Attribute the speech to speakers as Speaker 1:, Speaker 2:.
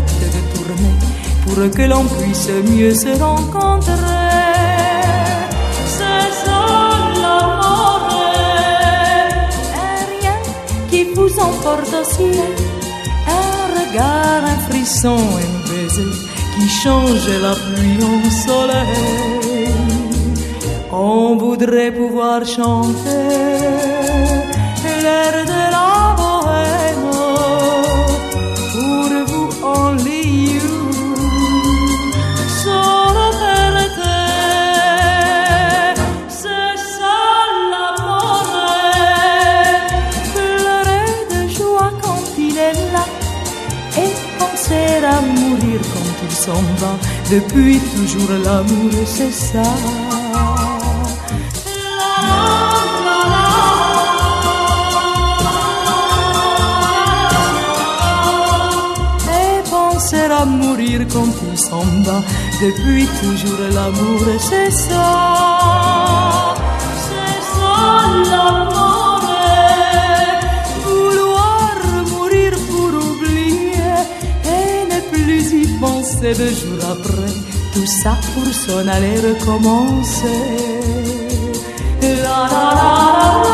Speaker 1: arrête de tourner pour que l'on puisse mieux se rencontrer. C'est ça l'amour, et rien qui vous emporte au ciel. Un regard, un frisson, un baiser qui change la pluie en soleil. On voudrait pouvoir chanter l'air de la bohème. Pour vous, only you, solo per te. C'est ça l'amour, pleurer de joie quand il est là et penser à mourir quand il s'en va. Depuis toujours l'amour, c'est ça. À mourir quand il s'en va. Depuis toujours l'amour, c'est ça. C'est ça l'amour, vouloir mourir pour oublier et ne plus y penser 2 jours après. Tout ça pour s'en aller recommencer. La la la la.